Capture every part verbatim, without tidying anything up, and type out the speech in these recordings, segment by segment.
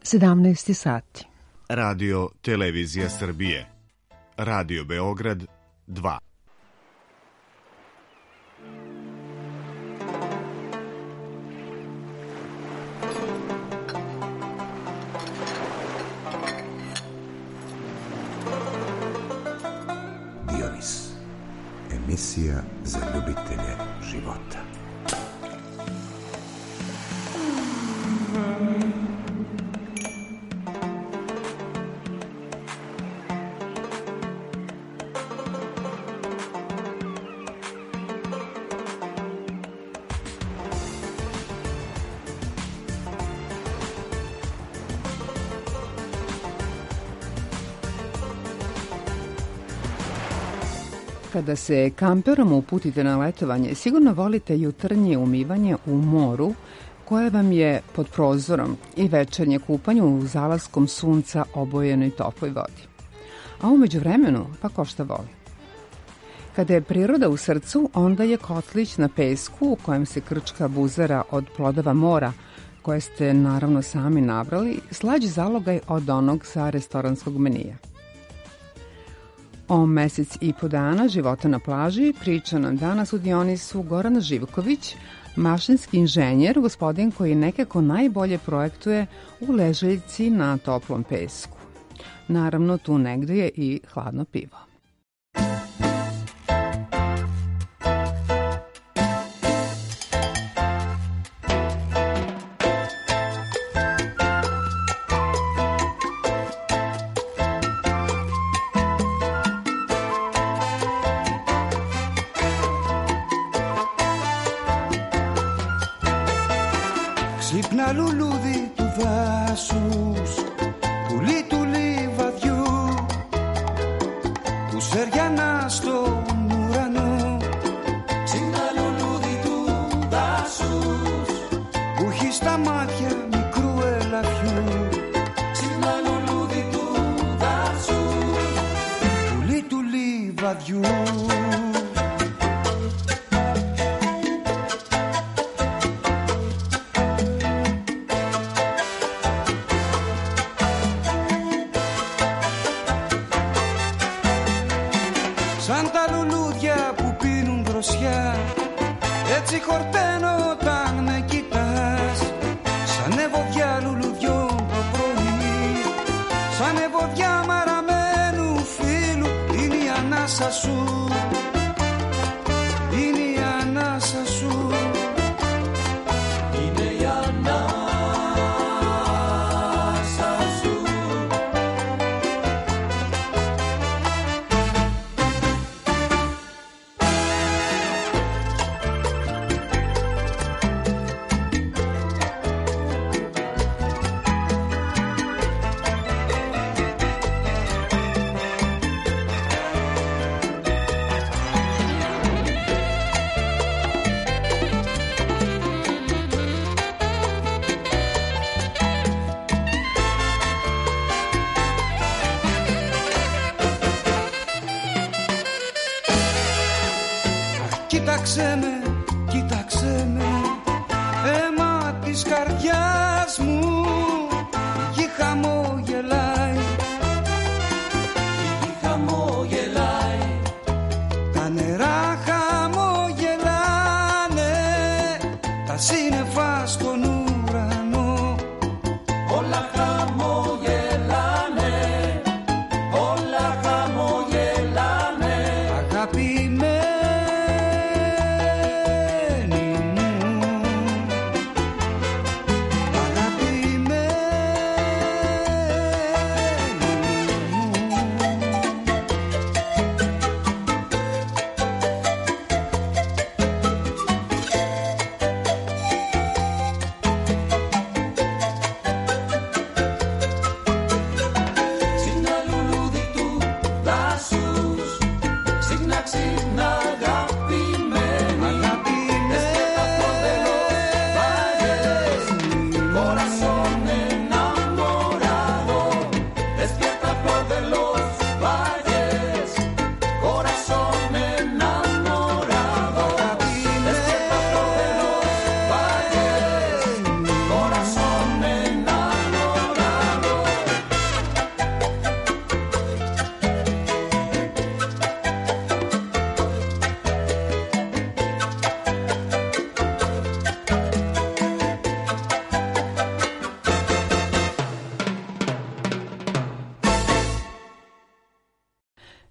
sedamnaest sati. Radio Televizija Srbije. Radio Beograd dva. Dionis. Emisija za ljubitelje života. Kada se kamperom uputite na letovanje, sigurno volite jutarnje umivanje u moru koje vam je pod prozorom i večernje kupanje u zalaskom sunca obojenoj toploj vodi. A umeđu vremenu, pa ko šta voli. Kada je priroda u srcu, onda je kotlić na pesku u kojem se krčka buzara od plodova mora, koje ste naravno sami nabrali, slađi zalogaj od onog sa restoranskog menija. O mesec i po dana života na plaži priča nam danas u Dionisu Goran Živković, mašinski inženjer, gospodin koji nekako najbolje projektuje u ležaljci na toplom pesku. Naravno, tu negde je i hladno pivo. Ξύπνα λουλούδι του δάσους, πουλί του λιβαδιού, που σεριανά στον ουρανό. Ξύπνα λουλούδι του δάσους, που έχει στα μάτια μικρού ελαφιού. Ξύπνα λουλούδι του δάσους, πουλί του λιβαδιού. Σαν τα λουλούδια που πίνουν δροσιά, έτσι χορταίνω όταν με κοιτάς. Σαν ευωδιά λουλουδιών το πρωί, σαν ευωδιά μαραμένου φίλου, είναι η ανάσα σου, είναι η ανάσα σου, είναι η ανάσα σου. Κοίταξε με, κοίταξε με, αίμα της καρδιάς μου. Η γη χαμογελάει, η γη χαμογελάει, τα νερά χαμογελάνε, τα σύννεφα στον ουρανό. Όλα χαμογελάνε, όλα χαμογελάνε, αγαπημένοι.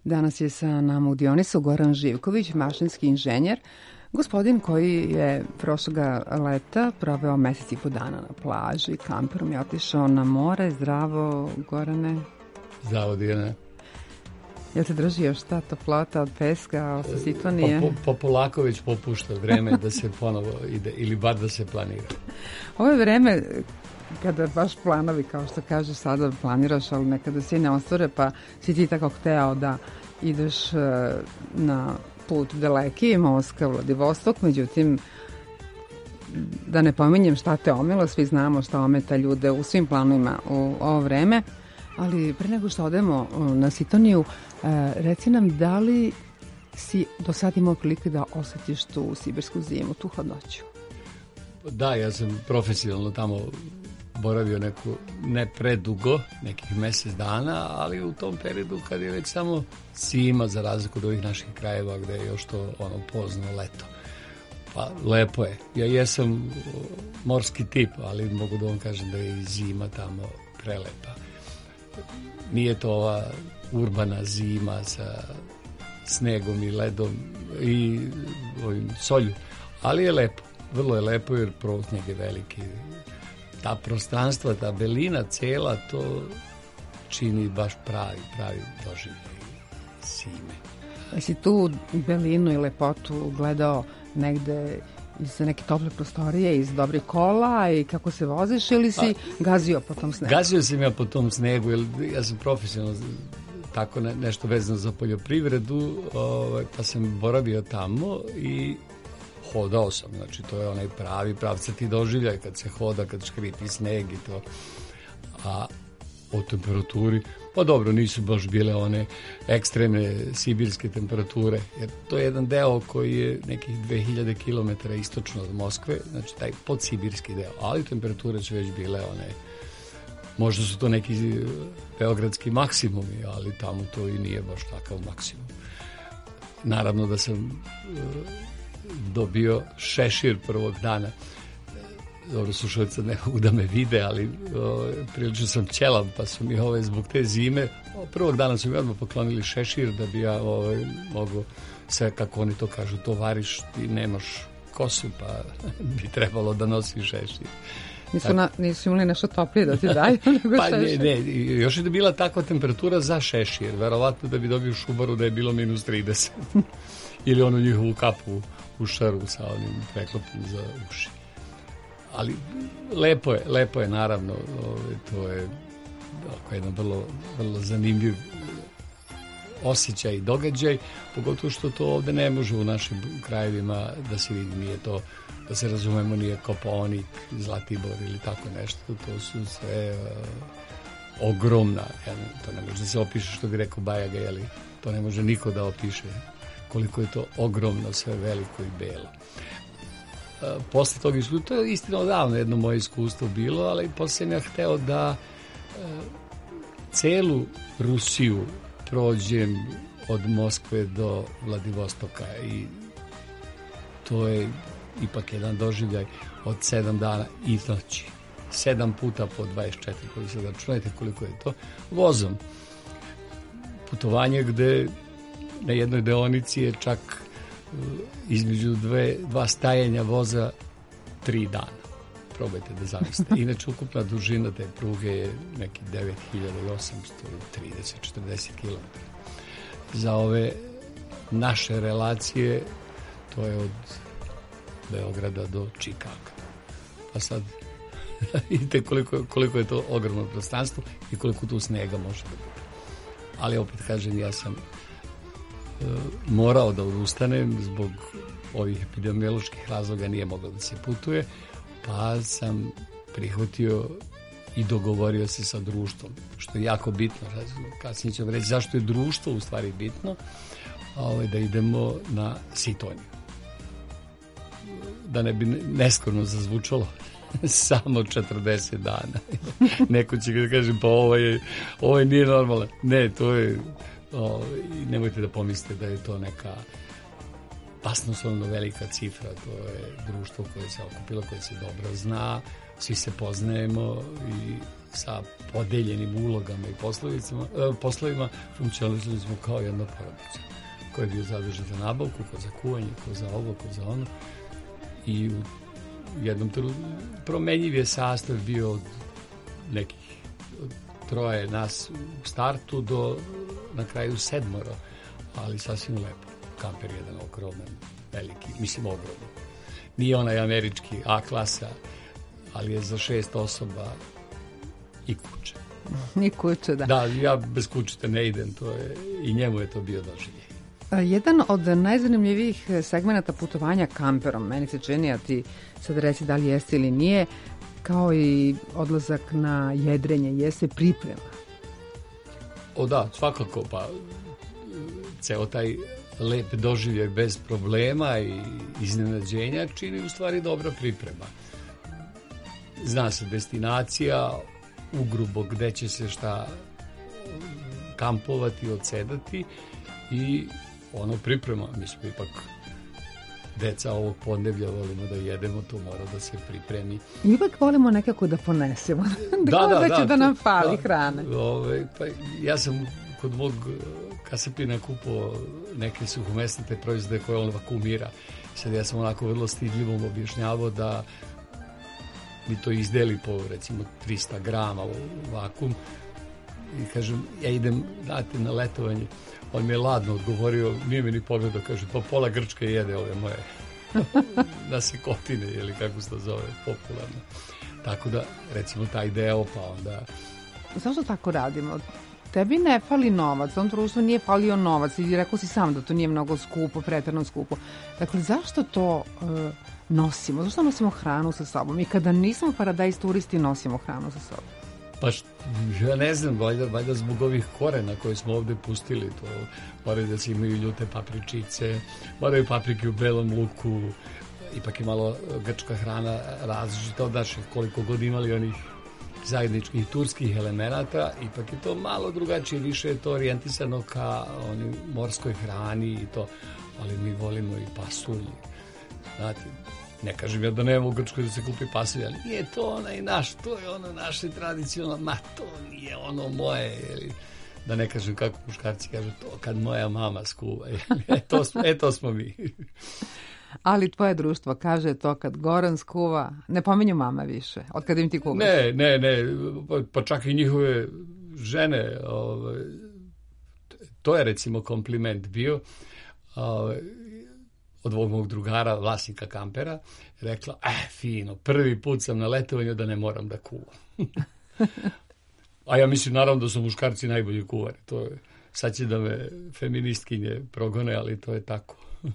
Danas je sa nama u Dionisu Goran Živković, mašinski inženjer, gospodin koji je prošloga leta proveo mesec i po dana na plaži, kamperom je otišao na more. Zdravo, Gorane. Zdravo, Dijana. Jel te drži još ta toplota od peska, sa Sitonije? Pa, po, polako već popušta vreme da se ponovo ide, ili bar da se planira. Ovo je vreme kada baš planovi, kao što kažeš, sada planiraš, ali nekada se ne ostvare, pa si ti tako hteo da ideš na put daleki, Moskva, Vladivostok, međutim, da ne pominjem šta te omilo, svi znamo šta ometa ljude u svim planovima u ovo vreme, ali pre nego što odemo na Sitoniju, reci nam da li si do sad imao prilike da osjetiš tu sibirsku zimu, tu hladnoću? Da, ja sam profesionalno tamo boravio neku, ne predugo, nekih mjesec dana, ali u tom periodu kad je već samo zima, za razliku od ovih naših krajeva gde je još to ono pozno leto. Pa lepo je. Ja jesam morski tip, ali mogu da vam kažem da je i zima tamo prelepa. Nije to ova urbana zima sa snegom i ledom i ovim solju, ali je lepo. Vrlo je lepo jer prvo sneg je veliki. Ta prostranstva, ta belina cela, to čini baš pravi, pravi doživljaj zime. Jesi tu belinu i lepotu gledao negde iz neke tople prostorije, iz dobrih kola i kako se voziš, ili si pa, gazio po tom snegu? Gazio sam ja po tom snegu, jer ja sam profesionalno tako ne, nešto vezano za poljoprivredu, ovaj, pa sam boravio tamo i hodao sam, znači to je onaj pravi pravcati doživljaj kad se hoda, kad škripi sneg i to. A o temperaturi, pa dobro, nisu baš bile one ekstremne sibirske temperature, jer to je jedan deo koji je nekih dve hiljade kilometara istočno od Moskve, znači taj podsibirski deo, ali temperature su već bile one, možda su to neki beogradski maksimumi, ali tamo to i nije baš takav maksimum. Naravno da sam dobio šešir prvog dana. Dobro, slušalica ne mogu da me vide, ali o, prilično sam ćelav, pa su mi ove, zbog te zime, o, prvog dana su mi odmah poklonili šešir da bi ja ove, mogu sve, kako oni to kažu, tovariš, ti nemaš kosu, pa bi trebalo da nosiš šešir. Nisu, na, nisu imali nešto toplije da ti daju? Pa ne, ne, još je da bila takva temperatura za šešir, verovatno da bi dobio šubaru da je bilo minus trideset. Ili onu njihovu kapu u šaru sa onim preklopom za uši. Ali lepo je, lepo je naravno, ove, to je oko jedan vrlo, vrlo zanimljiv osjećaj i događaj, pogotovo što to ovde ne može u našim krajevima da se vidi, nije to, da se razumemo, nije Kopaonik, Zlatibor ili tako nešto, to su sve uh, ogromna, ja, to ne može da se opiše, što bi rekao Bajaga, jeli, to ne može niko da opiše koliko je to ogromno, sve veliko i belo. E, posle toga iskustva, to je istina odavno jedno moje iskustvo bilo, ali posle sam ja hteo da e, celu Rusiju prođem od Moskve do Vladivostoka i to je ipak jedan doživljaj od sedam dana i noći. Sedam puta po dvadeset četiri, koji se računajte koliko je to, vozom. Putovanje gde na jednoj deonici je čak uh, između dve, dva stajanja voza tri dana. Probajte da zamislite. Inače, ukupna dužina te pruge je neki devet hiljada osamsto trideset do četrdeset kilometara. Za ove naše relacije to je od Beograda do Čikaga. Pa sad vidite koliko, koliko je to ogromno prostranstvo i koliko tu snega može da bude. Ali opet kažem, ja sam morao da odustanem zbog ovih epidemioloških razloga, nije moglo da se putuje, pa sam prihvatio i dogovorio se sa društvom, što je jako bitno. Kasnije ćemo reći zašto je društvo u stvari bitno, da idemo na Sitoniju. Da ne bi neskorno zazvučalo, samo četrdeset dana. Neko će da kaže, pa ovo je, ovo je nije normalno. Ne, to je... O, nemojte da pomislite da je to neka basnoslovno velika cifra, to je društvo koje se okupilo, koje se dobro zna, svi se poznajemo i sa podeljenim ulogama i poslovima funkcionalizali smo kao jedna porodica koja je bio zadužen za nabavku, ko za kuvanje, ko za ovo, ko za ono. I u jednom promenjiv je sastav bio od nekih od troje nas u startu do na kraju sedmoro, ali sasvim lepo. Kamper jedan ogroman, veliki, mislim ogroman. Nije onaj američki A klasa, ali je za šest osoba i kuće. I kuće, da. Da, ja bez kućete ne idem, to je, i njemu je to bio doživljaj. Jedan od najzanimljivijih segmenata putovanja kamperom, meni se čini, a ti sad reci da li jeste ili nije, kao i odlazak na jedrenje, jeste priprema. O da, svakako, pa ceo taj lep doživljaj bez problema i iznenađenja čini u stvari dobra priprema. Zna se destinacija, ugrubo gde će se šta kampovati, odsedati i ono priprema. Mi smo ipak deca ovog podneblja, volimo da jedemo, to mora da se pripremi. I uvek volimo nekako da ponesemo, da, da, da, da će da, da nam fali da, hrane. Ove, pa ja sam kod mog kasapina kupao neke suhomesnate proizvode koje on vakumira. Sad ja sam onako vrlo stidljivom objašnjavao da mi to izdeli po recimo trista grama u vakum i kažem, ja idem dati na letovanje. On mi je ladno odgovorio, nije mi ni pogledao, kaže, pa pola Grčke jede ove moje nasikotine, ili kako se to zove, popularno. Tako da, recimo, taj deo, pa onda... Zašto tako radimo? Tebi ne fali novac, tom društvu nije falio novac i rekao si sam da to nije mnogo skupo, preterano skupo. Dakle, zašto to uh, nosimo? Zašto nosimo hranu sa sobom? I kada nismo paradajz turisti, nosimo hranu sa sobom. Pa št, ja ne znam, valjda, valjda zbog ovih korena koje smo ovde pustili, to moraju da se imaju ljute papričice, moraju paprike u belom luku, ipak je malo grčka hrana različita od naših, koliko god imali onih zajedničkih turskih elemenata, ipak je to malo drugačije, više je to orijentisano ka onoj morskoj hrani i to, ali mi volimo i pasulj, znate. Ne kažem ja da nema u Grčkoj da se kupi pasulj, ali nije to onaj naš, to je ono naše tradicionalno, ma to nije ono moje, ili, da ne kažem kako muškarci kažu, to kad moja mama skuva, e, to, e to smo mi. Ali tvoje društvo kaže to kad Goran skuva, ne pominju mama više, od kada im ti kuvaš. Ne, ne, ne, pa, pa čak i njihove žene, ovaj, to je recimo kompliment bio, ovaj, od ovog mog drugara, vlasnika kampera, rekla, eh, fino, prvi put sam na letovanju da ne moram da kuvam. A ja mislim, naravno, da su muškarci najbolji kuvari. To je, sad će da me feministkinje progone, ali to je tako.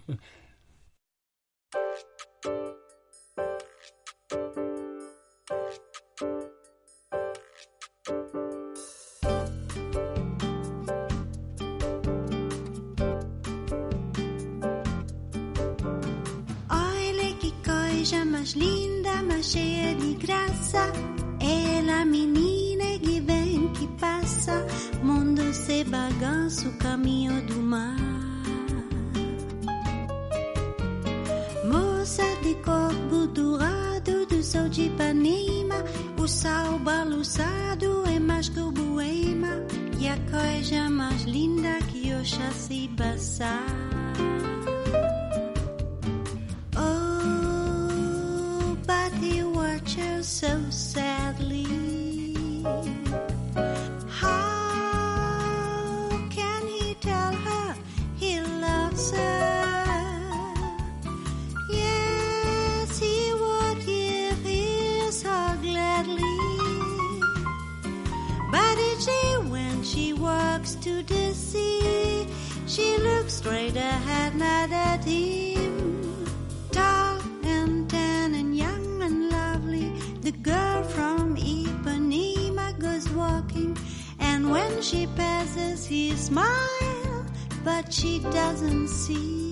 Más linda, más cheia de graça, ela menina que vem que passa, mundo se bagança o caminho do mar. Moça de corpo dourado do sol de Ipanema, o sal balançado é mais que o boema, e a coisa mais linda que eu já sei passar. So sadly, how can he tell her he loves her? Yes, he would give his heart gladly, but each day when she walks to the sea, she looks straight ahead, not at him. Tall and tan and young and lovely, the girl from Ipanema goes walking, and when she passes he smiles, but she doesn't see.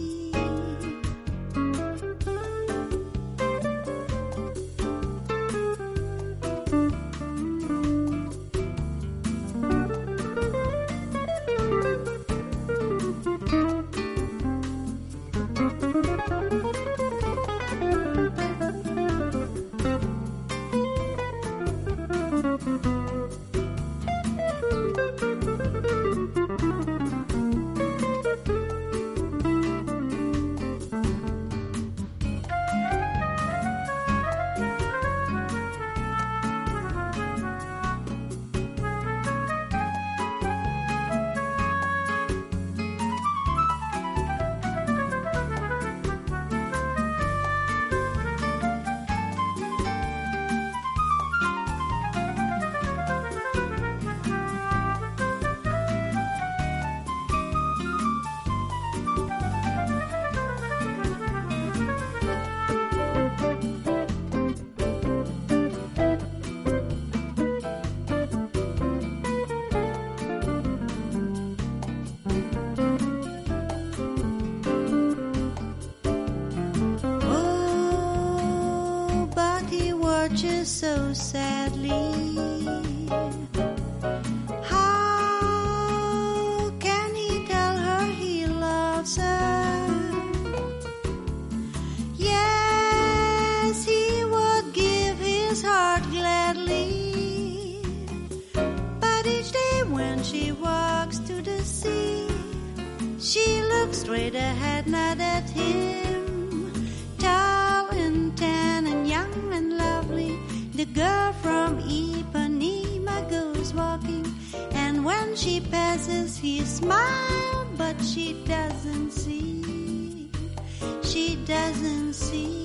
her so sadly. How can he tell her he loves her? Yes, he would give his heart gladly, but each day when she walks to the sea, she looks straight ahead, not at him. Tall and tan and young and lovely, the girl from Ipanema goes walking, and when she passes he smiles, but she doesn't see, she doesn't see.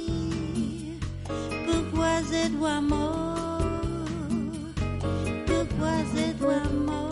Pourquoi c'est amour? Pourquoi c'est amour?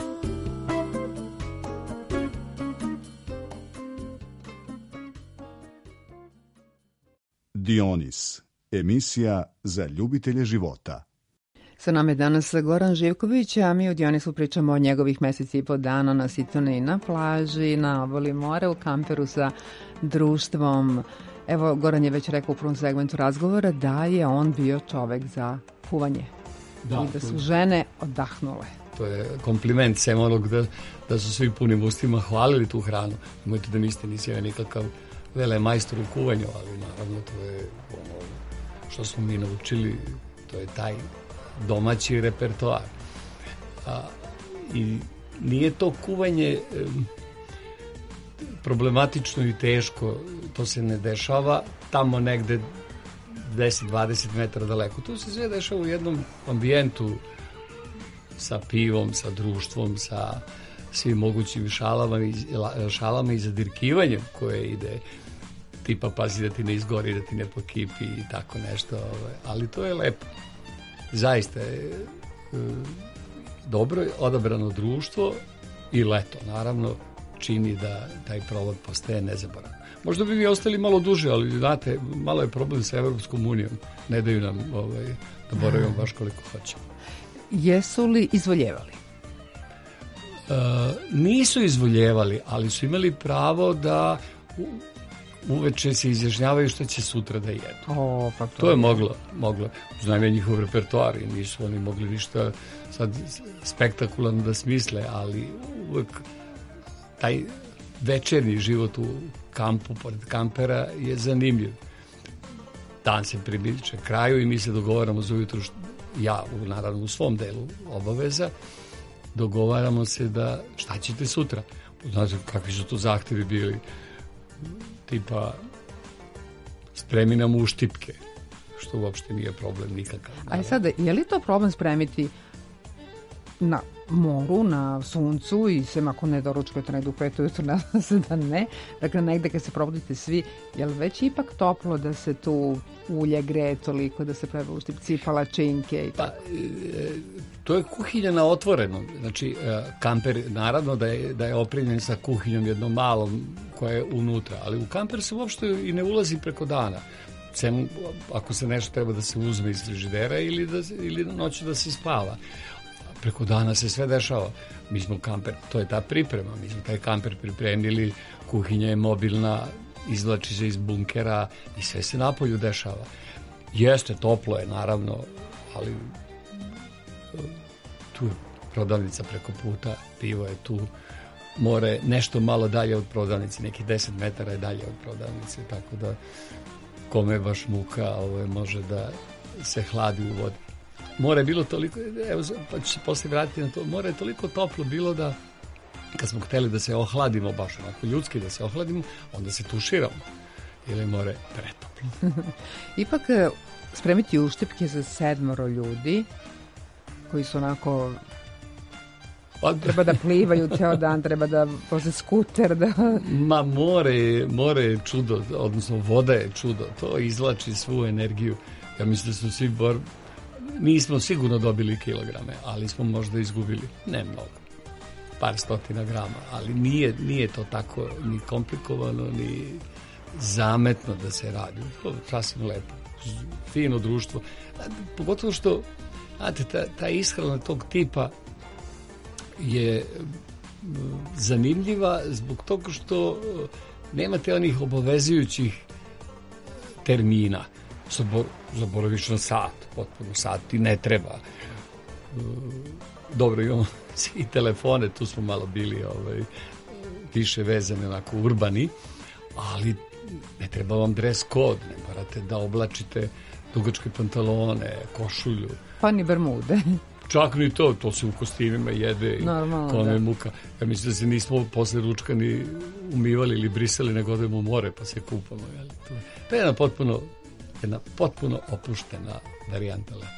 Dionis, emisija za ljubitelje života. Sa nama je danas Goran Živković, a mi u Dionisu pričamo o njegovih meseci i po dana na Sitoni, na plaži, na obali mora, u kamperu sa društvom. Evo, Goran je već rekao u prvom segmentu razgovora da je on bio čovek za kuvanje. Da, i da su žene odahnule. To je kompliment sem onog da, da su svi punim ustima hvalili tu hranu. Nemojte da mislite, nisi ja nikakav vele majstor u kuvanju, ali naravno to je ono što smo mi naučili, to je taj domaći repertoar. A, i nije to kuvanje um, problematično i teško, to se ne dešava tamo negde deset do dvadeset metara daleko. To se sve dešava u jednom ambijentu sa pivom, sa društvom, sa svim mogućim šalama i, šalama i zadirkivanjem koje ide, tipa pazi da ti ne izgori, da ti ne pokipi i tako nešto, ali to je lepo. Zaista je dobro odabrano društvo i leto, naravno, čini da taj provod postaje nezaboravan. Možda bi mi ostali malo duže, ali znate, malo je problem sa Evropskom unijom. Ne daju nam ovaj, da boravimo baš koliko hoćemo. Jesu li izvoljevali? E, nisu izvoljevali, ali su imali pravo da u, uveče se izjašnjavaju šta će sutra da jedu. O, pa to, to je moglo, moglo. Znam je njihov repertoar i nisu oni mogli ništa sad spektakularno da smisle, ali uvek taj večernji život u kampu, pored kampera, je zanimljiv. Dan se približe kraju i mi se dogovaramo za ujutru, ja naravno u svom delu obaveza, dogovaramo se da šta ćete sutra. Znate kakvi su to zahtevi bili, tipa spremi nam uštipke, što uopšte nije problem nikakav. A sada, je li to problem spremiti na moru, na suncu i sem ako ne doručkujete negdje u pet ujutru, nadam se da ne. Dakle, negde kad se probudite svi, je li već ipak toplo da se tu ulje greje toliko, da se prave uštipci, palačinke i tako? Pa, e, to je kuhinja na otvoreno. Znači, e, kamper, naravno da je, da je opremljen sa kuhinjom jednom malom koja je unutra, ali u kamper se uopšte i ne ulazi preko dana. Sem ako se nešto treba da se uzme iz frižidera ili, da, ili noću da se spava. Preko dana se sve dešava. Mi smo kamper, to je ta priprema, mi smo taj kamper pripremili, kuhinja je mobilna, izvlači se iz bunkera i sve se napolju dešava. Jeste, toplo je, naravno, ali tu je prodavnica preko puta, pivo je tu, more nešto malo dalje od prodavnice, neki deset metara je dalje od prodavnice, tako da kome je baš muka, ovo je, može da se hladi u vodi. More je bilo toliko, evo, pa ću se posle vratiti na to, more je toliko toplo bilo da kad smo hteli da se ohladimo, baš onako ljudski da se ohladimo, onda se tuširamo, jer je more pretoplo. Ipak spremiti uštipke za sedmoro ljudi koji su onako pa, treba da plivaju ceo dan, treba da voze skuter, da... Ma more, more je čudo, odnosno voda je čudo, to izlači svu energiju. Ja mislim da su svi bor... Nismo sigurno dobili kilograme, ali smo možda izgubili, ne mnogo, par stotina grama, ali nije, nije to tako ni komplikovano, ni zametno da se radi. To je sasvim lepo, fino društvo. Pogotovo što, znate, ta, ta ishrana tog tipa je zanimljiva zbog toga što nemate onih obavezujućih termina. Zabor, zaboraviš na sat, potpuno sat ti ne treba. Dobro, imamo i telefone, tu smo malo bili ovaj, više vezani, onako urbani, ali ne treba vam dress code, ne morate da oblačite dugačke pantalone, košulju. Pa ni bermude. Čak ni to, to se u kostimima jede i kome muka. Ja mislim da se nismo posle ručka ni umivali ili brisali, nego odemo u more pa se kupamo. Jeli? To, to je jedna potpuno, jedna potpuno opuštena varijanta leta.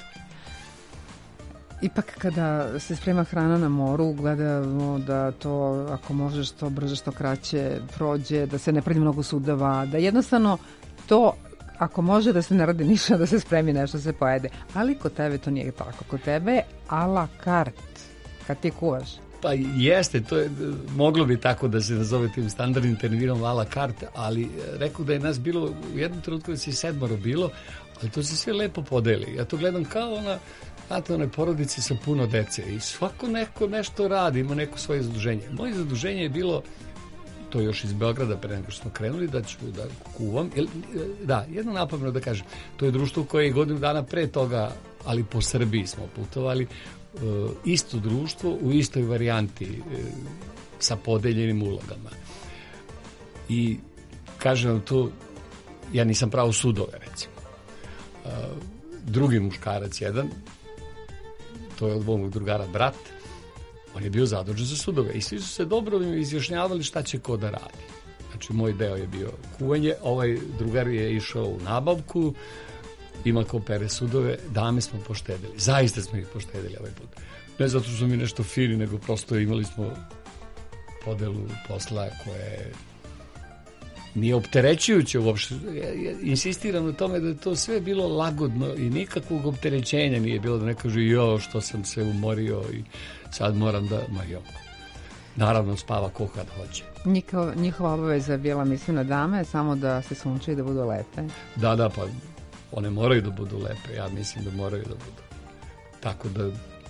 Ipak kada se sprema hrana na moru, gledamo da to, ako može, što brže, što kraće prođe, da se ne pravi mnogo sudova, da jednostavno to, ako može, da se ne radi ništa, da se spremi nešto, se pojede. Ali kod tebe to nije tako. Kod tebe je a la carte, kad ti kuvaš. Pa jeste, to je, moglo bi tako da se nazove tim standardnim terminom a la carte, ali rekao da je nas bilo, u jednom trenutku da se sedmoro bilo, ali to se sve lepo podeli. Ja to gledam kao ona, znate, one porodice sa puno dece i svako neko nešto radi, ima neko svoje zaduženje. Moje zaduženje je bilo, to još iz Beograda pre nego što smo krenuli, da ću da kuvam. Da, jedno napomeno da kažem, to je društvo koje je godinu dana pre toga, ali po Srbiji smo putovali, isto društvo u istoj varijanti sa podeljenim ulogama. I kažem vam tu, ja nisam pravo sudove, recimo. Drugi muškarac jedan, to je od mog drugara brat, on je bio zadužen za sudove i svi su se dobro izjašnjavali šta će ko da radi. Znači, moj deo je bio kuvanje, ovaj drugar je išao u nabavku, ima ko pere sudove, dame smo poštedili. Zaista smo ih poštedili ovaj put. Ne zato što smo mi nešto fini, nego prosto imali smo podelu posla koje nije opterećujuće uopšte. Ja insistiram na tome da je to sve bilo lagodno i nikakvog opterećenja nije bilo, da ne kažu jo što sam se umorio i sad moram da, ma jo. Naravno spava ko kad hoće. Njihova, njihova obaveza je bila, mislim, na dame, samo da se sunčaju i da budu lepe. Da, da, pa one moraju da budu lepe, ja mislim da moraju da budu. Tako da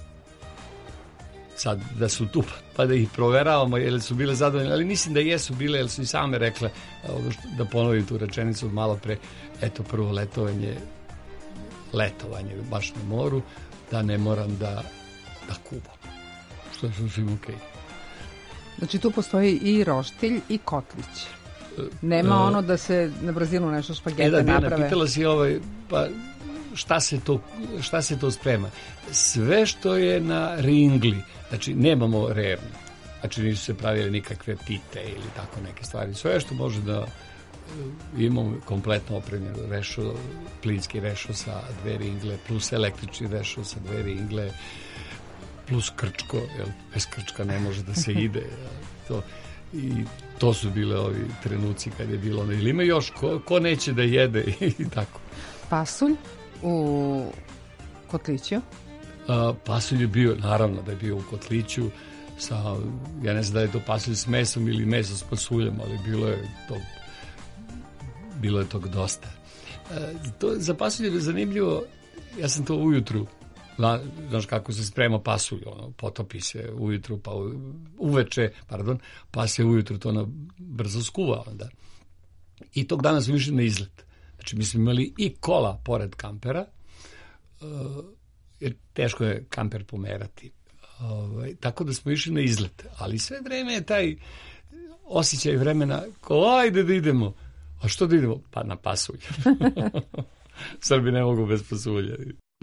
sad da su tu pa da ih proveravamo jer su bile zadovoljne, ali mislim da jesu bile jer su i same rekle, da ponovim tu rečenicu od malo pre, eto prvo letovanje letovanje baš na moru, da ne moram da da kuvam, što je sasvim okej. Znači tu postoji i roštilj i kotlić. Nema ono da se na brzinu nešto špagete naprave. E da, Dijana, pitala si ovaj, pa šta se to, šta se to sprema? Sve što je na ringli, znači nemamo rernu, znači nisu se pravile nikakve pite ili tako neke stvari. Sve što može da imamo kompletno opremljeno rešo, plinski rešo sa dve ringle, plus električni rešo sa dve ringle, plus krčko, jer bez krčka ne može da se ide. To, i to su bile ovi trenuci kad je bilo ono, ili ima još ko, ko neće da jede i tako. Pasulj u kotliću? A, pasulj je bio, naravno da je bio u kotliću sa, ja ne znam da je to pasulj s mesom ili meso s pasuljem, ali bilo je to bilo je tog dosta. A, to, za pasulj je zanimljivo, ja sam to ujutru, znaš kako se sprema pasulj, ono, potopi se ujutru, pa uveče, pardon, pa se ujutru to na brzo skuva onda. I tog dana smo išli na izlet. Znači, mi smo imali i kola pored kampera, uh, jer teško je kamper pomerati. Uh, tako da smo išli na izlet. Ali sve vreme je taj osjećaj vremena, ko ajde da idemo. A što da idemo? Pa na pasulj. Srbi ne mogu bez pasulja.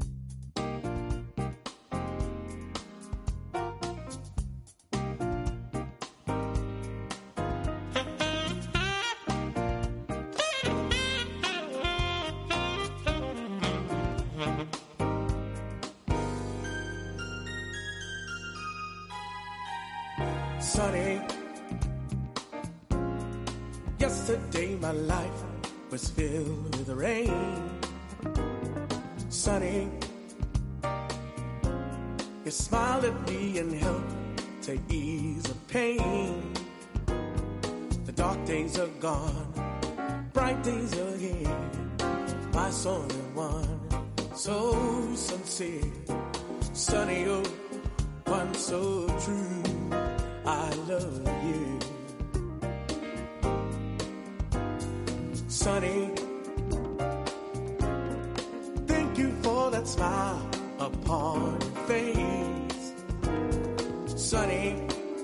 Sunny, yesterday my life was filled with rain. Sunny, you smiled at me and helped to ease the pain. The dark days are gone, bright days are here. My only one, so sincere. Sunny, oh, one so true. I love you, Sunny. upon your face. Sonny,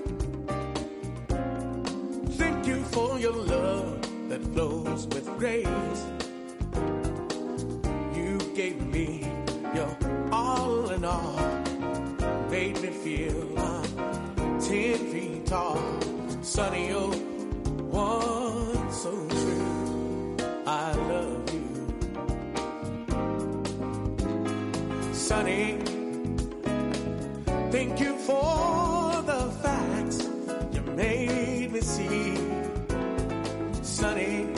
thank you for your love that flows with grace. You gave me your all in all, made me feel I'm ten feet tall. Sonny, you're one so true. I love you. Sonny, thank you for the facts you made me see. Sonny,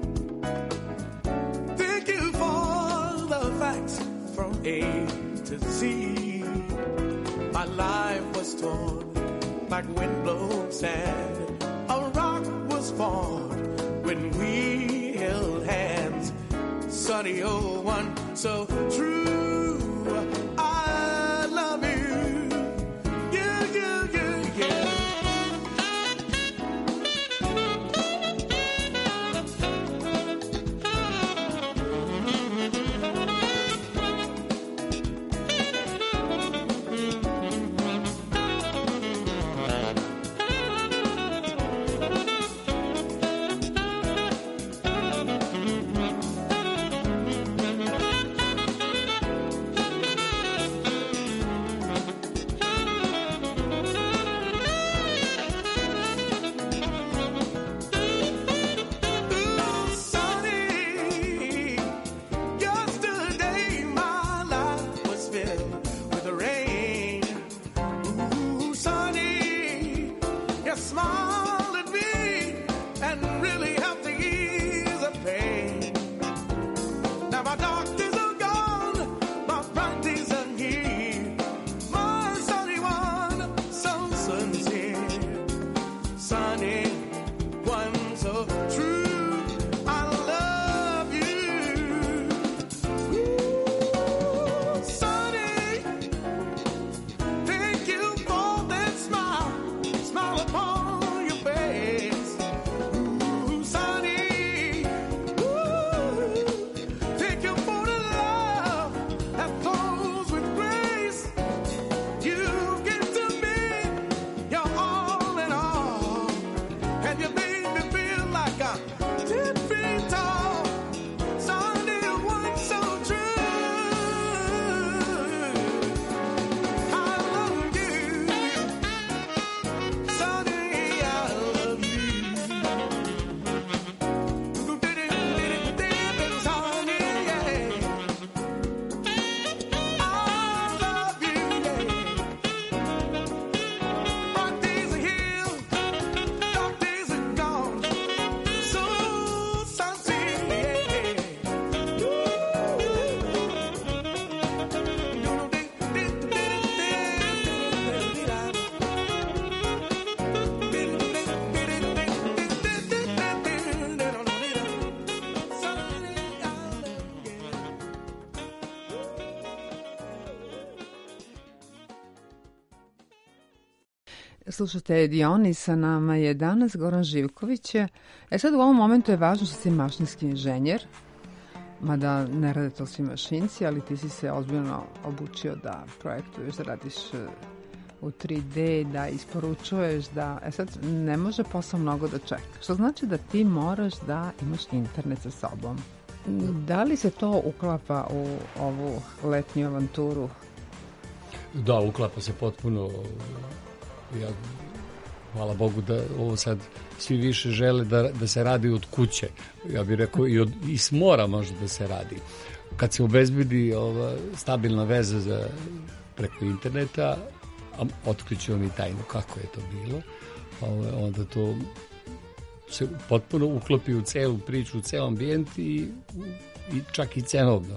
thank you for the facts from A to Z. My life was torn like windblown sand. A rock was formed when we held hands. Sonny, oh, one so true. I love you. Yeah, yeah, yeah, yeah. Slušate Dionisa, nama je danas Goran Živković. E sad u ovom momentu je važno što si mašinski inženjer, mada ne rade to svi mašinci, ali ti si se ozbiljno obučio da projektuješ, da radiš u tri de, da isporučuješ, da... E sad ne može posao mnogo da čeka, što znači da ti moraš da imaš internet sa sobom. Da li se to uklapa u ovu letnju avanturu? Da, uklapa se potpuno. Ja, hvala Bogu da ovo sad svi više žele da, da se radi od kuće. Ja bih rekao i, od, i s mora može da se radi. Kad se obezbedi ova stabilna veza za, preko interneta, a otkriću vam i tajnu kako je to bilo, onda to se potpuno uklopi u celu priču, u ceo ambijent i, i čak i cenovno.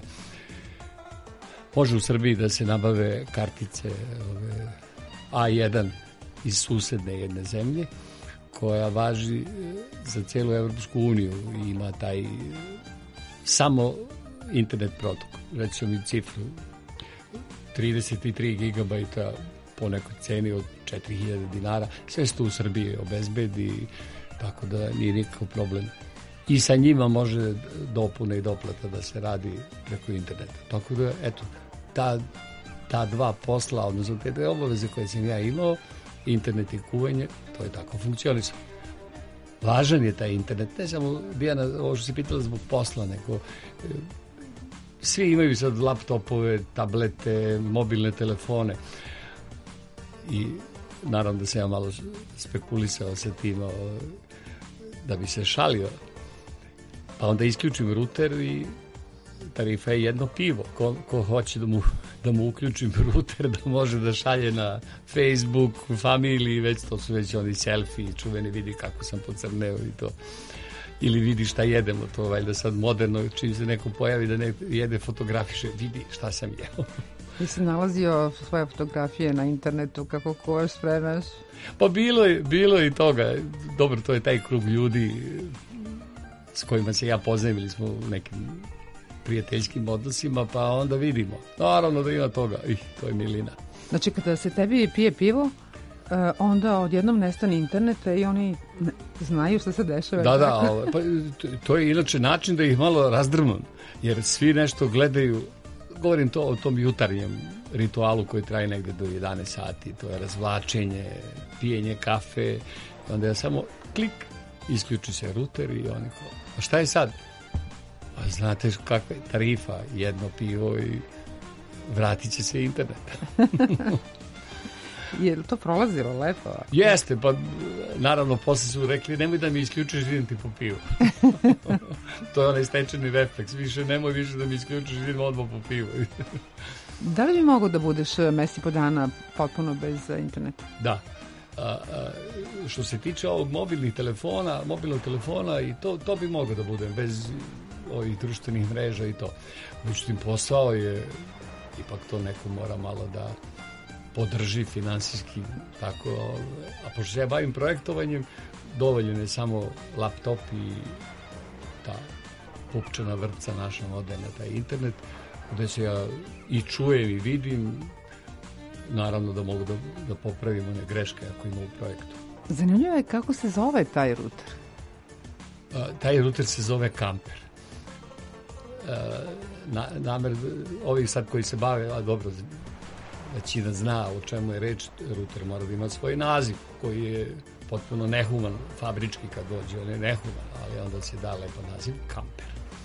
Može u Srbiji da se nabave kartice ove, A jedan iz susedne jedne zemlje koja važi za celu Evropsku uniju i ima taj samo internet protokol. Recimo mi cifru trideset tri gigabajta po nekoj ceni od četiri hiljade dinara. Sve se to u Srbiji obezbedi, tako da nije nikakav problem. I sa njima može dopune i doplata da se radi preko interneta. Tako da, eto, ta ta dva posla, odnosno te dve obaveze koje sam ja imao, internet i kuvanje, to je tako funkcionisalo. Važan je taj internet, ne samo Dijana, ovo što si pitala zbog posla, nego e, svi imaju sad laptopove, tablete, mobilne telefone i naravno da sam ja malo spekulisao sa tim o, da bi se šalio, pa onda isključim ruter i tarifa je jedno pivo. Ko, ko hoće da mu, da mu uključim ruter, da može da šalje na Facebook, u familiji, već to su već oni selfie, čuveni, vidi kako sam pocrneo i to. Ili vidi šta jedemo, to valjda sad moderno, čim se neko pojavi da ne jede, fotografiše, vidi šta sam jeo. Ti si nalazio svoje fotografije na internetu, kako koš spremaš? Pa bilo je, bilo je i toga. Dobro, to je taj krug ljudi s kojima se ja poznajem, ili smo u nekim prijateljskim odnosima, pa onda vidimo. Naravno da ima toga. Ih, to je milina. Znači, kada se tebi pije pivo, onda odjednom nestane interneta i oni znaju šta se dešava. Da, da, pa to je inače način da ih malo razdrmam, jer svi nešto gledaju. Govorim to o tom jutarnjem ritualu koji traje negde do jedanaest sati. To je razvlačenje, pijenje kafe. Onda ja samo klik, isključi se ruter i oni kao, a šta je sad? A znate kakva je tarifa, jedno pivo i vratit će se internet. Je li to prolazilo lepo? Jeste, pa naravno posle su rekli nemoj da mi isključiš, idem ti po pivo. To je onaj stečeni refleks, više nemoj više da mi isključiš, idem odmah po pivo. Da li bi mogo da budeš mesec i po dana potpuno bez interneta? Da. A, a, što se tiče ovog mobilnih telefona, mobilnog telefona i to, to bi mogo da budem bez ovih društvenih mreža i to. Međutim, posao je, ipak to neko mora malo da podrži finansijski, tako, a pošto se ja bavim projektovanjem, dovoljno je samo laptop i ta pupčana vrpca naša moderna, taj internet, gde se ja i čujem i vidim, naravno da mogu da, da popravim one greške ako ima u projektu. Zanimljivo je kako se zove taj ruter? A, taj ruter se zove Kamper. A, na, namer, ovih sad koji se bave, a dobro, većina zna o čemu je reč, ruter mora da ima svoj naziv, koji je potpuno nehuman, fabrički kad dođe, on je nehuman, ali onda se da lepo naziv Kamper.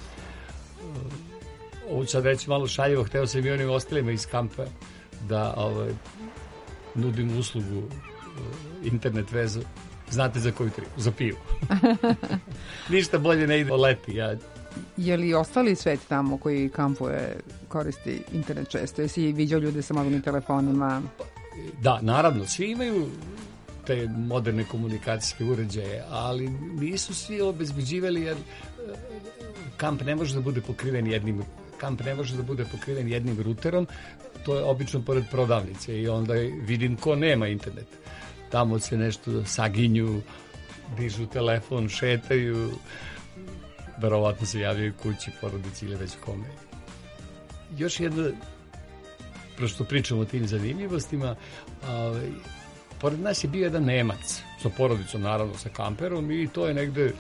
Ovo sad reći malo šaljivo, hteo sam i onim ostalima iz Kampa da ovaj, nudim uslugu internet vezu. Znate za koju tri? Za pivo. Ništa bolje ne ide, leti. Ja. Je li ostali svet tamo koji kampuje koristi internet često? Jesi viđao ljude sa mobilnim telefonima? Da, naravno, svi imaju te moderne komunikacijske uređaje, ali nisu svi obezbeđivali, jer kamp ne može da bude pokriven jednim kamp ne može da bude pokriven jednim ruterom, to je obično pored prodavnice i onda vidim ko nema internet. Tamo se nešto saginju, dižu telefon, šetaju, verovatno se javljaju kući, porodici ili već kome. Još jedna, prosto pričamo o tim zanimljivostima, ovaj, pored nas je bio jedan Nemac, sa porodicom naravno, sa kamperom, i to je negde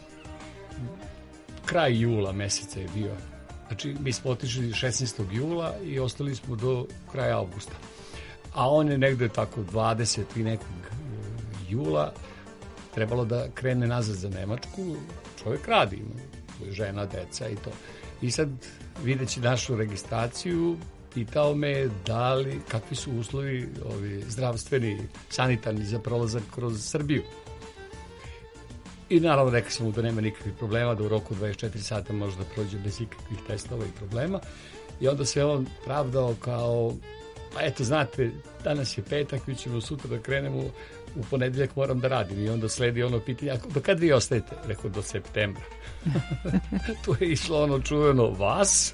kraj jula meseca je bio. Znači, mi smo otišli šesnaestog jula i ostali smo do kraja avgusta. A on je negde tako dvadesetog i nekog jula trebalo da krene nazad za Nemačku. Čovjek radi, ima žena, deca i to. I sad, videći našu registraciju, pitao me da li, kakvi su uslovi ovi zdravstveni, sanitarni za prolazak kroz Srbiju. I naravno rekli smo mu da nema nikakvih problema, da u roku dvadeset četiri sata može da prođe bez ikakvih testova i problema. I onda se on pravdao kao, pa eto znate, danas je petak, mi ćemo sutra da krenemo, u ponedeljak moram da radim. I onda sledi ono pitanje, do kad vi ostajete? Rekao, do septembra. Tu je išlo ono čuveno vas.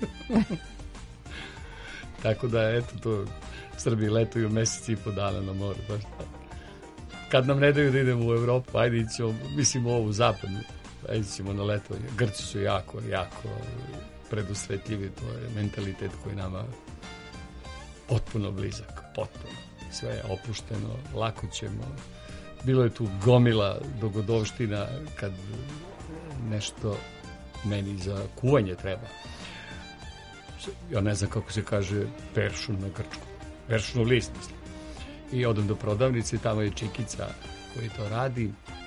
Tako da, eto, to Srbi letuju meseci i po dana na moru, baš tako. Kad nam ne daju da idemo u Evropu, ajde ćemo, mislim ovu zapadnu, ajde ćemo na letovanje. Grci su jako, jako predusretljivi, to je mentalitet koji nama potpuno blizak, potpuno. Sve je opušteno, lako ćemo. Bilo je tu gomila dogodovština kad nešto meni za kuvanje treba. Ja ne znam kako se kaže peršun na grčkom. veršnu list. I odem do prodavnice, tamo je čikica koji to radi.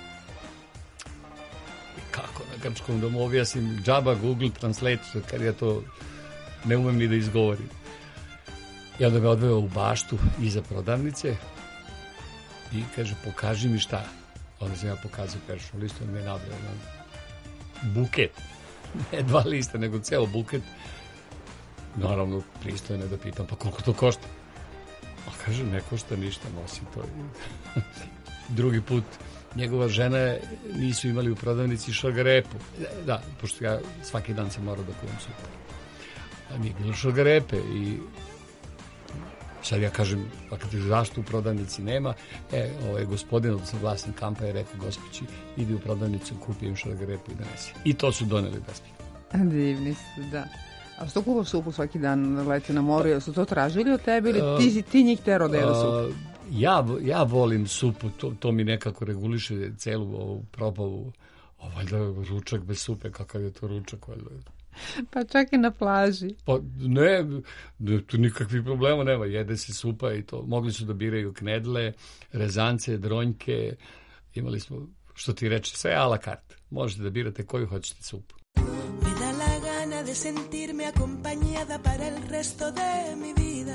I kako na grčkom da mu objasnim, džaba Google Translate, kad ja to ne umem ni da izgovorim. I onda me odveo u baštu iza prodavnice i kaže, pokaži mi šta. Onda sam ja pokazao peršnu listu, on me je nabrio buket. Ne dva lista, nego ceo buket. Naravno, pristojno je da pitam, pa koliko to košta? A kaže, ne košta ništa, nosi to. Drugi put, njegova žena nisu imali u prodavnici šargarepu. Da, pošto ja svaki dan sam morao da kuvam supu. A nije bilo šargarepe i sad ja kažem, pa kad zašto u prodavnici nema, e, ovaj gospodin, odnosno vlasnik kampa je rekao, gospođi, idi u prodavnicu, kupi im šargarepu i donesi. I to su doneli besplatno. Divni su, da. A što kupaš supu svaki dan, leti na moru, su to tražili od tebe ili ti, ti njih tero da jedu supu? Ja, ja volim supu, to, to mi nekako reguliše celu ovu probavu, o, valjda ručak bez supe, kakav je to ručak, valjda. Pa čak i na plaži. Pa ne, ne, tu nikakvih problema nema, jede se supa i to. Mogli su da biraju knedle, rezance, dronjke, imali smo, što ti reče, sve a la carte. Možete da birate koju hoćete supu. Me da la gana de sentirme acompañada para el resto de mi vida.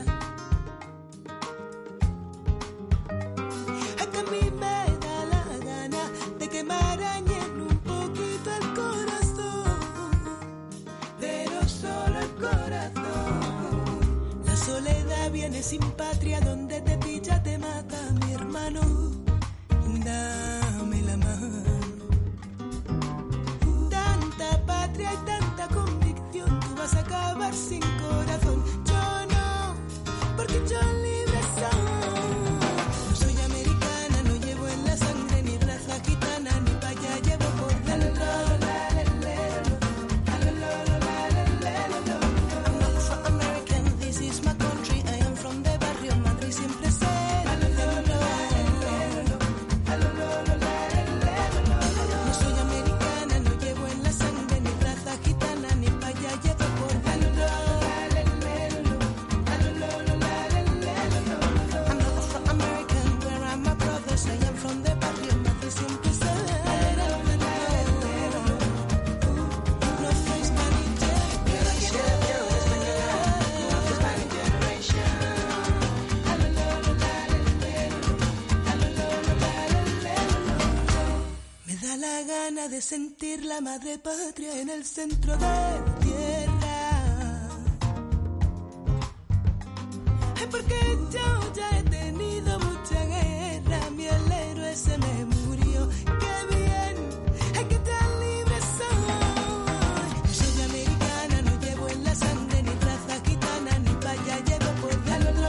A mí me da la gana de que me arañen un poquito el corazón, pero solo el corazón. La soledad viene sin patria, donde te pilla te mata, mi hermano. Dame la mano. Tanta patria y tanta convicción, tú vas a acabar sin corazón. Yo no, porque yo libre soy. De sentir la madre patria en el centro de la tierra. Ay, porque yo ya he tenido mucha guerra, mi el héroe se me murió. Qué bien, ay, que tan libre soy. Soy americana, no llevo en la sangre ni raza gitana, ni paya llevo por dentro.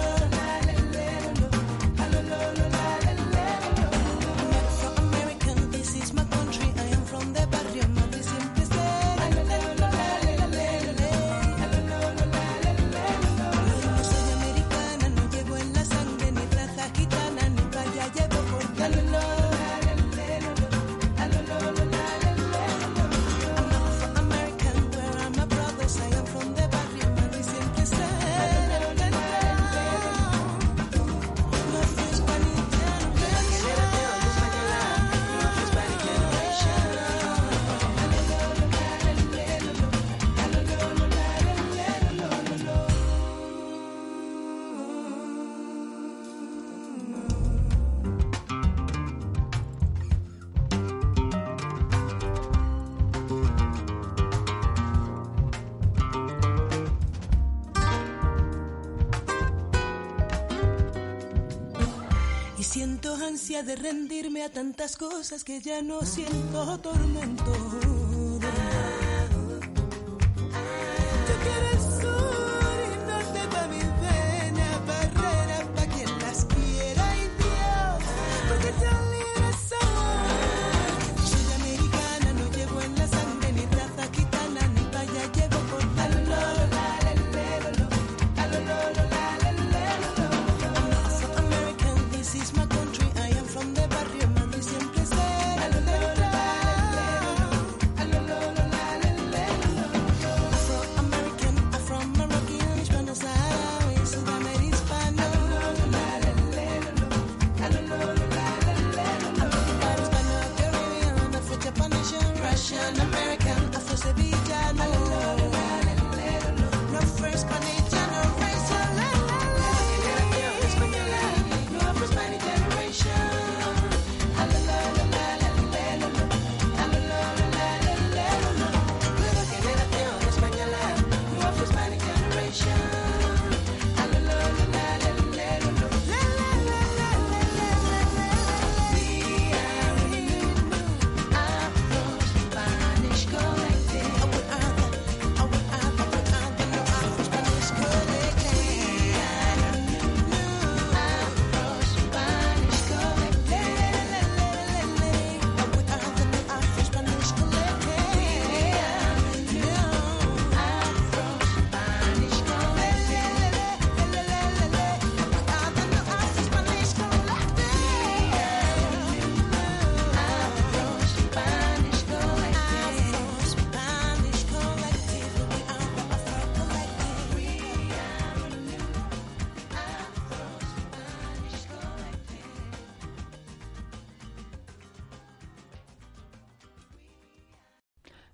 Siento ansia de rendirme a tantas cosas que ya no siento tormento. Yo quiero el sur y norte pa' mi vena, barreras pa' quien las quiera y Dios, porque tan libre soy. Soy americana, no llevo en la sangre ni raza gitana, ni paya llevo por valor.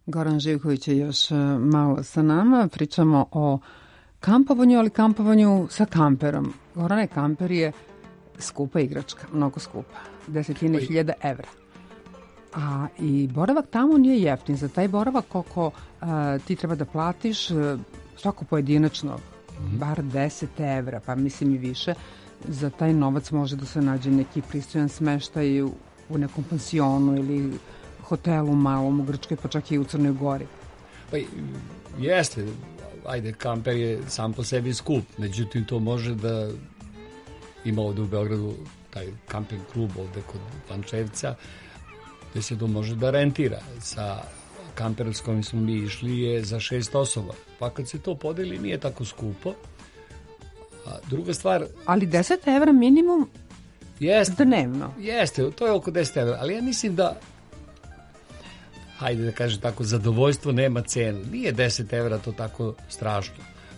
Goran Živković je još e, malo sa nama. Pričamo o kampovanju, ali kampovanju sa kamperom. Gorane, kamper je skupa igračka, mnogo skupa. Desetine hiljada evra. A i boravak tamo nije jeftin. Za taj boravak koliko a, ti treba da platiš a, svako pojedinačno, mm-hmm. bar deset evra, pa mislim i više. Za taj novac može da se nađe neki pristojan smeštaj u, u nekom pansionu ili hotelu malom u Grčkoj, pa čak i u Crnoj Gori. Pa jeste, ajde, kamper je sam po sebi skup, međutim to može da ima ovde u Beogradu taj kamping klub ovde kod Pančevca, gde se to može da rentira. Sa kamperom s kojim smo mi išli je za šest osoba, pa kad se to podeli nije tako skupo. A druga stvar... Ali deset evra minimum jeste, dnevno. Jeste, to je oko deset evra, ali ja mislim da, hajde da kažem tako, zadovoljstvo nema cenu. Nije deset evra to tako strašno.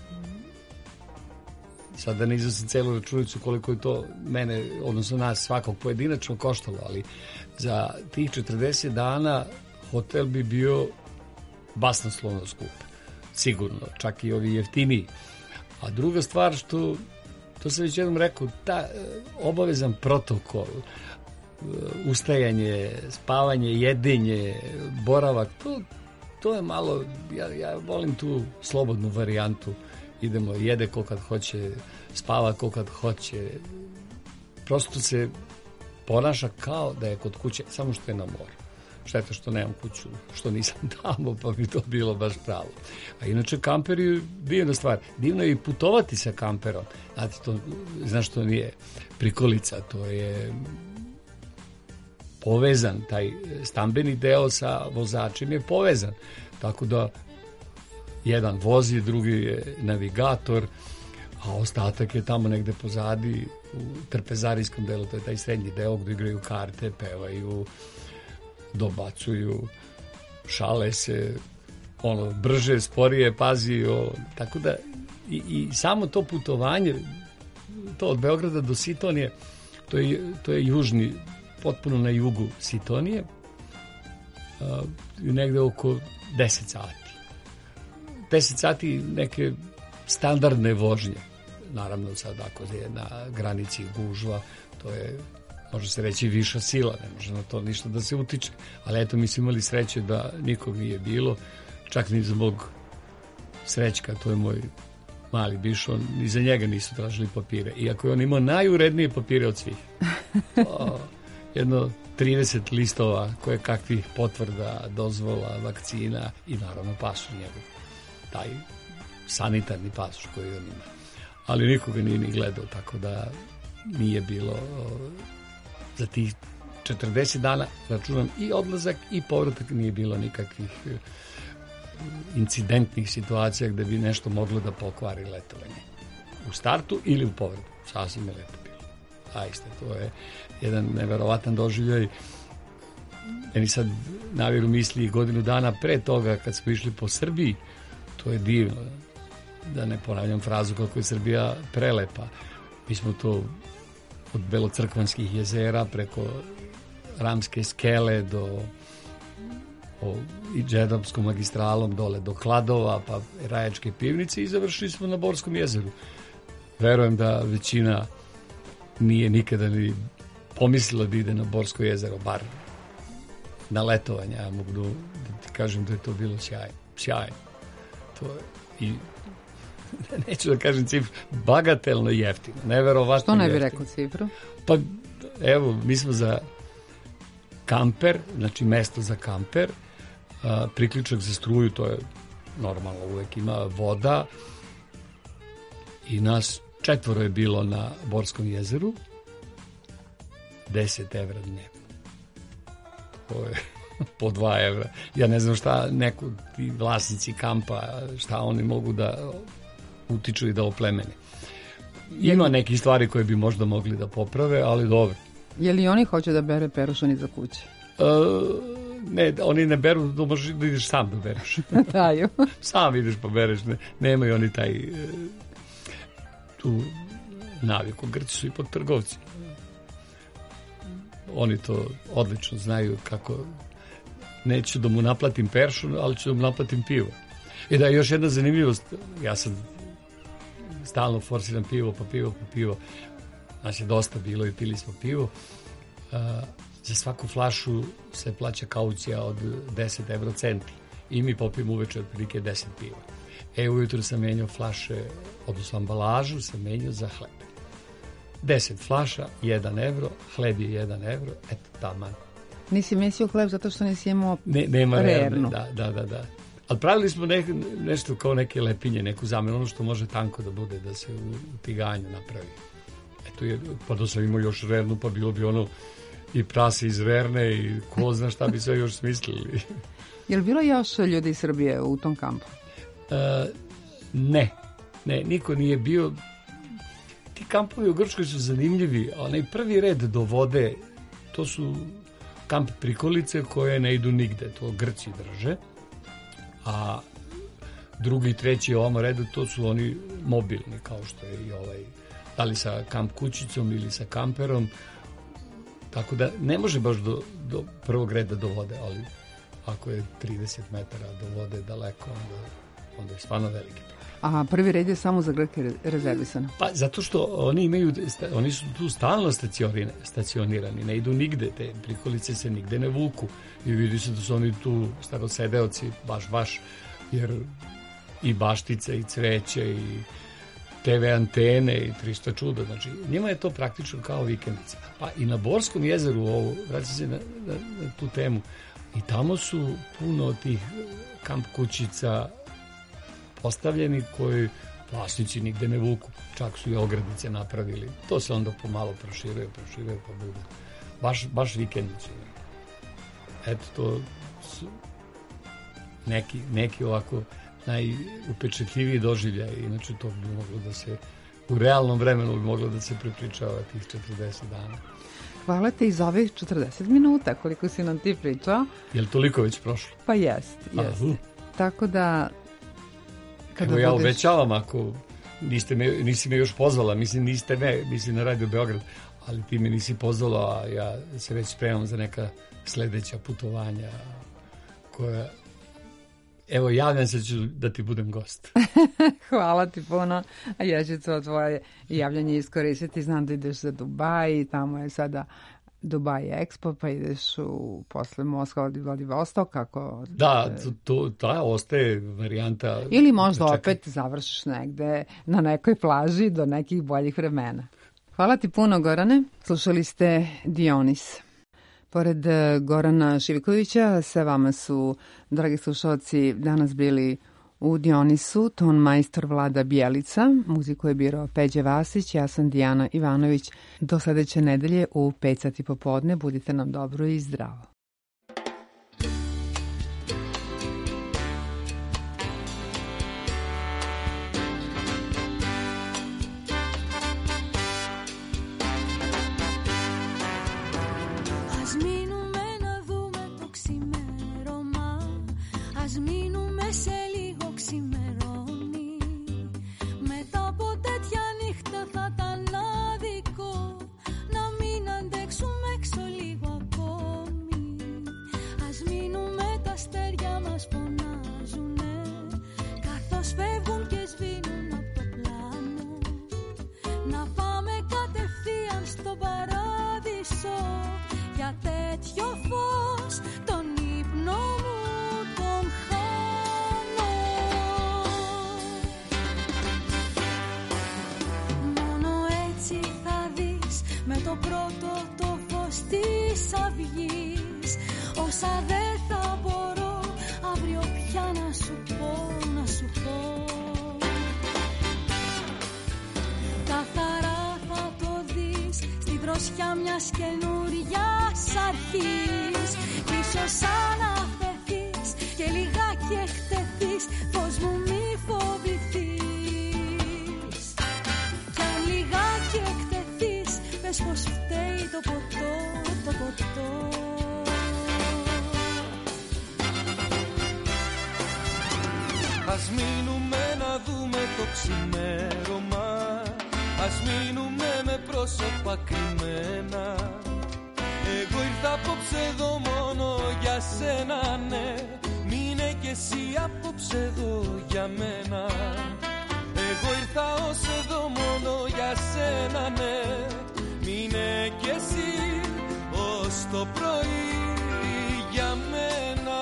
Sad da ne iznosim celu računicu koliko je to mene, odnosno nas svakog pojedinačno koštalo, ali za tih četrdeset dana hotel bi bio basnoslovno skup. Sigurno, čak i ovi jeftiniji. A druga stvar što, to sam već jednom rekao, ta obavezan protokol, ustajanje, spavanje, jedenje, boravak, to, to je malo, ja, ja volim tu slobodnu varijantu. Idemo, jede ko kad hoće, spava ko kad hoće. Prosto se ponaša kao da je kod kuće, samo što je na moru. Šteta što nemam kuću, što nisam tamo, pa bi to bilo baš pravo. A inače, kamper je divna stvar. Divno je i putovati sa kamperom. Znate, to, znaš, to nije prikolica, to je povezan, taj stambeni deo sa vozačem je povezan. Tako da jedan vozi, drugi je navigator, a ostatak je tamo negde pozadi u trpezarijskom delu, to je taj srednji deo gde igraju karte, pevaju, dobacuju, šale se, ono, brže, sporije, pazi, o, tako da i, i samo to putovanje, to od Beograda do Sitonije, to je, to je južni, potpuno na jugu Sitonije, a, negde oko deset sati. deset sati neke standardne vožnje. Naravno sad ako je na granici gužva, to je, može se reći, viša sila, ne može na to ništa da se utiče. Ali eto, mi smo imali sreće da nikog nije bilo, čak ni zbog Srećka, to je moj mali bišon, ni za njega nisu tražili papire. Iako je on imao najurednije papire od svih. O, jedno trideset listova koje kakvih potvrda, dozvola, vakcina i naravno pasoš njegov. Taj sanitarni pasoš koji on ima. Ali nikoga nije ni gledao, tako da nije bilo o, za tih četrdeset dana, računam i odlazak i povratak, nije bilo nikakvih e, incidentnih situacija gde bi nešto moglo da pokvari letovanje. U startu ili u povratku. Sasvim je lepo bilo. Zaista, to je jedan neverovatan doživljaj. Meni sad navjeru misli godinu dana pre toga kad smo išli po Srbiji, to je divno. Da ne ponavljam frazu kako je Srbija prelepa. Mi smo to od Belocrkvanskih jezera preko Ramske skele do o, i Đerdapskom magistralom dole do Kladova, pa Rajačke pivnice i završili smo na Borskom jezeru. Verujem da većina nije nikada ni pomislila da ide na Borsko jezero, bar na letovanje. Ja mogu da ti kažem da je to bilo sjajno. Sjajno. To je i neću da kažem cifru, bagatelno jeftino, neverovatno. Što ne bi jeftino. rekao cifru? Pa evo, mi smo za kamper, znači mesto za kamper, a, priključak za struju, to je normalno, uvek ima voda i nas četvoro je bilo na Borskom jezeru, deset evra dnevno. To je po dva evra. Ja ne znam šta neko, ti vlasnici kampa, šta oni mogu da utiču i da oplemene. Ima nekih stvari koje bi možda mogli da poprave, ali dobro. Je li oni hoće da bere perušani za kuće? E, ne, oni ne beru, da možeš da ideš sam da bereš. Daju. Sam ideš pa bereš. Ne, nemaju oni taj e, tu naviku. Grci su i pod trgovci. Oni to odlično znaju kako neću da mu naplatim peršun, ali ću da mu naplatim pivo. I da, još jedna zanimljivost, ja sam stalno forsiram pivo, pa pivo, pa pivo. Znači, dosta bilo i pili smo pivo. Uh, za svaku flašu se plaća kaucija od deset evro centi. I mi popijemo uveče otprilike deset piva. E, ujutro sam menjao flaše, odnosno ambalažu sam menjao za hleb. deset flaša, jedan evro, hleb je jedan evro, eto, taman. Nisi mesio hleb zato što nisi imao ne, nema rernu. Da, da, da, da. Ali pravili smo ne, nešto kao neke lepinje, neku zamenu, ono što može tanko da bude, da se u, u tiganju napravi. Eto, je, pa da sam imao još rernu, pa bilo bi ono i prase iz rerne i ko zna šta bi sve još smislili. Je li bilo još ljudi iz Srbije u tom kampu? E, ne, ne, niko nije bio. Ti kampovi u Grčkoj su zanimljivi, a onaj prvi red do vode, to su kamp prikolice koje ne idu nigde, to Grci drže, a drugi i treći ovamo redu, to su oni mobilni, kao što je i ovaj, da li sa kamp kućicom ili sa kamperom, tako da ne može baš do, do prvog reda do vode, ali ako je trideset metara do vode daleko, onda, onda je stvarno veliki problem. A prvi red je samo za Grke rezervisan? Pa zato što oni imaju, oni su tu stalno stacionirani, ne idu nigde, te prikolice se nigde ne vuku i vidi se da su oni tu starosedeoci, baš, baš, jer i baštice i cveće i te ve antene i tristo čuda, znači njima je to praktično kao vikendica. Pa i na Borskom jezeru, ovo, vraća se na, na, na tu temu, i tamo su puno tih kamp kućica postavljeni koji vlasnici nigde ne vuku, čak su i ogradice napravili. To se onda pomalo proširuje, proširuje pa bude baš, baš vikendice. Eto, to su neki, neki ovako najupečetljiviji doživljaj, inače to bi moglo da se u realnom vremenu bi moglo da se prepričava tih četrdeset dana. Hvala te i za ovih četrdeset minuta koliko si nam ti pričao. Je li toliko već prošlo? Pa jest, jest. Aha. Tako da kada Evo ja budeš... obećavam, ako niste me, nisi me još pozvala, mislim niste me, mislim na Radio Beograd, ali ti me nisi pozvala, a ja se već spremam za neka sledeća putovanja koja... Evo, javljam se ću da ti budem gost. Hvala ti puno, a ja ću to tvoje javljanje iskoristiti. Znam da ideš za Dubaj i tamo je sada Dubai Expo, pa ideš u posle Moskva od Vladivostok, kako... Da, to, ta ostaje varijanta... Ili možda opet završiš negde na nekoj plaži do nekih boljih vremena. Hvala ti puno, Gorane. Slušali ste Dionis. Pored Gorana Živkovića, sa vama su, dragi slušalci, danas bili u Dionisu ton majstor Vlada Bjelica, muziku je birao Peđe Vasić, ja sam Dijana Ivanović. Do sledeće nedelje u pet sati popodne, budite nam dobro i zdravo. Ας μείνουμε να δούμε το ξημέρωμα, ας μείνουμε με πρόσωπα κρυμμένα. Εγώ ήρθα απόψε εδώ μόνο για σένα ως εδώ για μένα. Εγώ ήρθα ως εδώ μόνο για σένα, ναι. Μείνε κι εσύ ως το πρωί για μένα.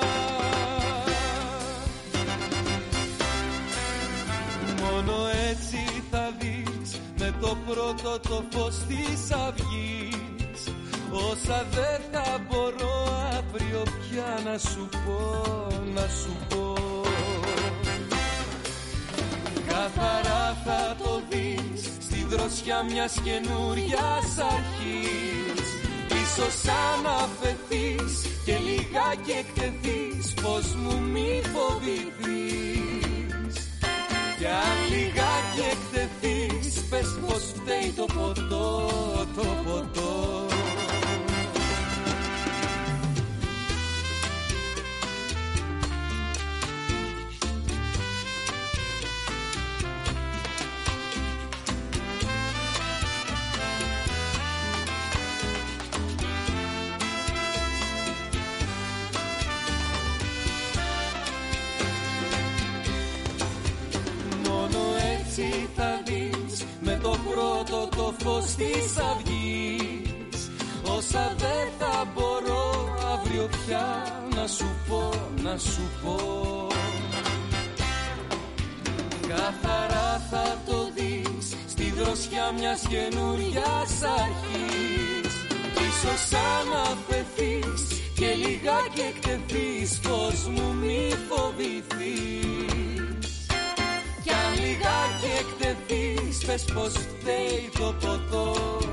Μόνο έτσι θα δεις με το πρώτο το φως της αυγής όσα δεν θα μπορώ αύριο πια να σου πω, να σου πω. Καθαρά θα το δεις στη δροσιά μιας καινούριας αρχής. Ίσως αν αφαιθείς και λιγάκι εκτεθείς, πως μου μη φοβηθείς. Κι αν λιγάκι εκτεθείς, πες πως φταίει το ποτό, το ποτό. Θα δεις με το πρώτο το φως της αυγής όσα δεν θα μπορώ αύριο πια να σου πω, να σου πω. Καθαρά θα το δεις στη δροσιά μιας καινούριας αρχής. Ίσως αν αφαιθείς και λιγάκι εκτεθείς, πως μου μη φοβηθείς. Κι αν λιγάκι εκτεθείς, πες πως φταίει το ποτό,